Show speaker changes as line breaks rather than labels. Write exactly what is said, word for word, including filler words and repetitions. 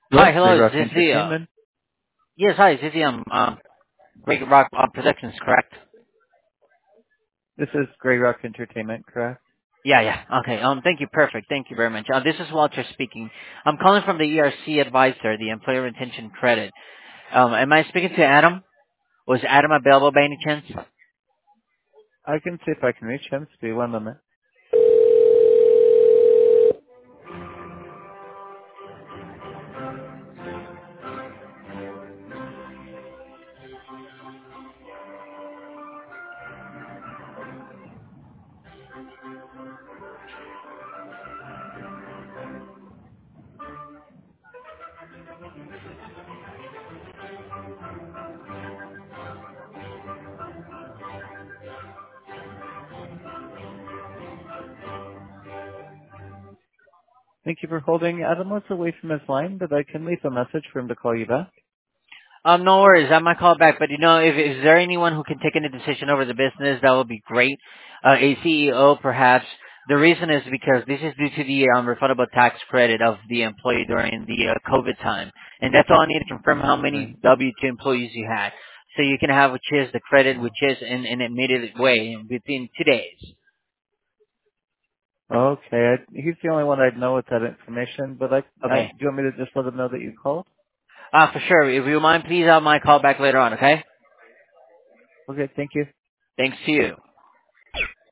Hi,
Hello,
hello.
Greg
Is
Rock
this the, uh,
Entertainment.
yes, hi, is this the, um, um, Great Rock uh, Productions, correct?
This is Greg Rock Entertainment, correct?
Yeah, yeah. Okay. Um, thank you. Perfect. Thank you very much. Uh, this is Walter speaking. I'm calling from the E R C Advisor, the Employer Retention Credit. Um, am I speaking to Adam? Was Adam available by any chance?
I can see if I can reach him. Just be one moment. Thank you for holding. Adam was away from his line, but I can leave a message for him to call you back.
Um, no worries. I might call back, but you know, if is there anyone who can take any decision over the business, that would be great. Uh, a C E O, perhaps. The reason is because this is due to the um, refundable tax credit of the employee during the uh, COVID time, and that's all I need to confirm how
Right.
many W two employees you had, so you can have which is the credit, which is in in an immediate way within two days.
Okay. I, he's the only one I'd know with that information, but I, I, do
Okay.
you want me to just let him know that you called?
Uh, for sure. If you mind, please have my call back later on. Okay.
Okay, thank you.
Thanks to you.